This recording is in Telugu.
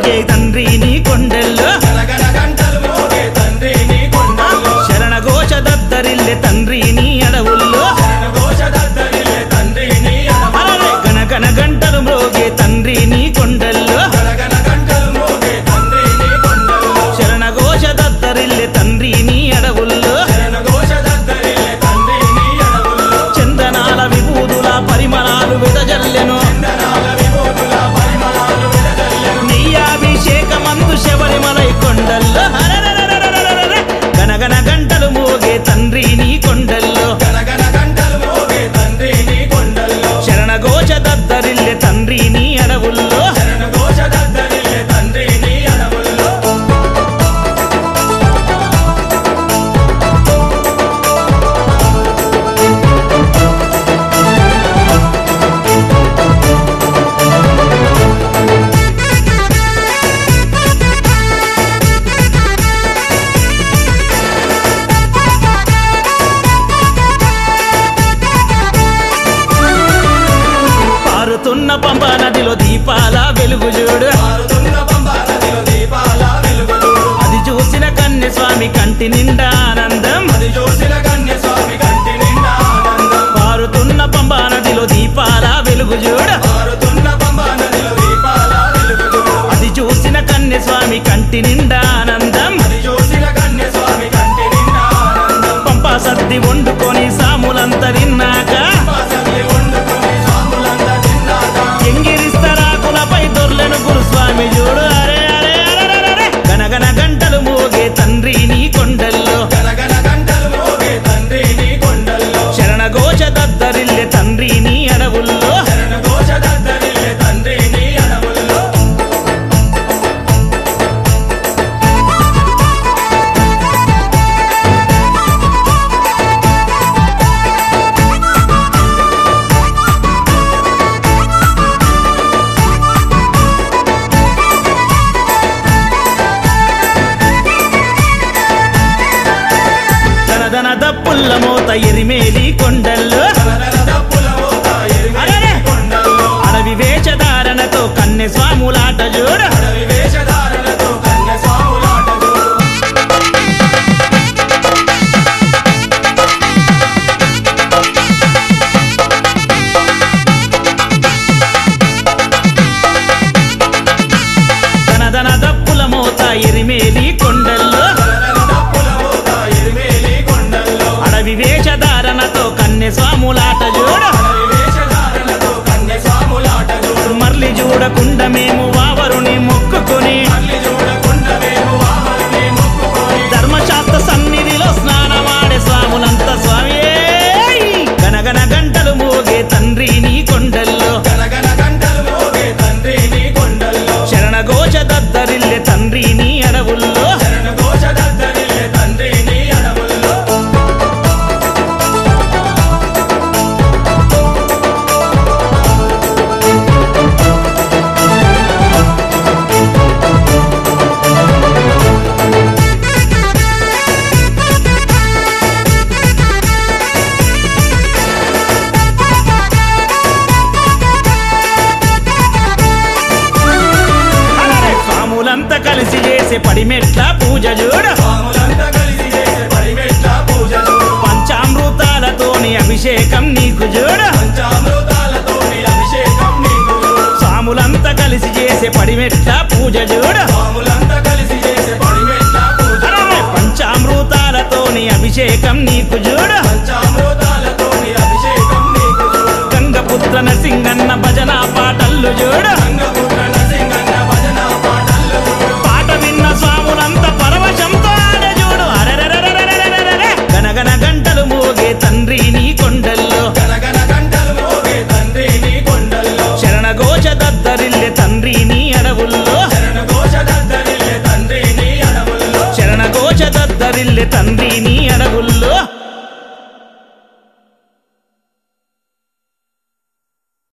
మోగే తండ్రి నీ కొండల్లో గనగన గంటలు మోగే తండ్రి నీ కొండల్లో శరణ ఘోష దద్దరిల్లె తండ్రి నీ అడవుల్లో ఘోష దద్దరిల్లే తండ్రి నీ అడవుల్లో గనగన గంటలు మోగే తండ్రి నీ కొండల్లో గనగన గంటలు మోగే తండ్రి నీ కొండల్లో శరణ ఘోష దద్దరిల్లె తండ్రి నీ అడవుల్లో ఘోష దద్దరిల్లే తండ్రి నీ అడవుల్లో చందనాల విభూదుల పరిమళాలు వెదజల్లెను చందనాల విభూతుల పరిమళాలు వెదజల్లెను నీ అభిషేకమందు శబరిమలై కొండల్లో గనగన గంటలు మోగే తండ్రి నీ కొండల్లో గనగన గంటలు మోగే తండ్రి నీ కొండల్లో శరణ ఘోష దద్దరిల్లె తండ్రి నీ అడవుల్లో ఘోష దద్దరిల్లే తండ్రి నీ అడవుల్లో పారుతున్న పంబా నదిలో దీపాల వెలుగు చూడు పారుతున్న పంబా నదిలో దీపాల వెలుగులు అది చూసిన కన్య స్వామి కంటి నిండా ఆనందం అది చూసిన కన్య స్వామి కంటి నిండా ఆనందం పారుతున్న పంబా నదిలో దీపాల వెలుగు చూడు పారుతున్న పంబా నదిలో దీపాల వెలుగులు అది చూసిన కన్య స్వామి కంటి నిండా ఆనందం అది చూసిన కన్య స్వామి కంటి నిండా ఆనందం పంపా సద్ది వండుకొని సాములంతా తిన్నాక పాసల్లి వండుకొని సాములంతా తిన్నాక ఎంగిరిస్తరాకులపై దొర్లెను గురుస్వామి చూడు అరే అరే అరే అరే గనగన గంటలు మోగే తండ్రి నీ కొండల్లో గనగన గంటలు మోగే తండ్రి నీ కొండల్లో శరణ ఘోష దద్దరిల్లె తండ్రి నీ అడవుల్లో ఘోష దద్దరిల్లే తండ్రి నీ అడవుల్లో దనదన దప్పుల్ల మోత ఎరిమేలి కొండల్లో కలకల దప్పుల మోత ఎరిమేలి కొండల్లో అడవి వేషధారణతో కన్నె స్వాములాట చూడు అడవి వేషధారణతో కన్య స్వాములాట చూడు దనదన దప్పుల మోత ఎరిమేలి కొండల్లో కలకల దప్పుల మోత ఎరిమేలి కొండల్లో అడవి వేషధారణతో కన్నె స్వాములాట చూడు అడవి వేషధారణతో కన్య స్వాములాట చూడు మర్లి చూడకుండా మేము వావరుని మొక్కుకొని మళ్ళీ చూడకుండా మేము వామరుని మొక్కుకొని ధర్మశాస్త్ర సన్నిధిలో స్నానమాడే స్వాములంత స్వామి గనగన గంటలు మోగే తండ్రి నీ కొండల్లో గనగన గంటలు మోగే తండ్రి నీ కొండల్లో శరణ ఘోష దద్దరిల్లె తండ్రి నీ అడవుల్లో ఘోష దద్దరిల్లే తండ్రి నీ అడవుల్లో అలరే స్వాములంతా కలిసి చేసే పడిమెట్ల పూజ చూడు స్వాములంతా కలిసి చేసే పరిమెట్ల పూజ చూడు పంచామృతాలతోని అభిషేకం నీకు చూడు పంచామృతాలతోని అభిషేకం నీకు చూడు స్వాములంతా కలిసి చేసే పడిమెట్ల పూజ చూడు స్వాములంతా కలిసి చేసే పరిమెట్ల పూజ అలరే పంచామృతాలతోని అభిషేకం నీకు చూడు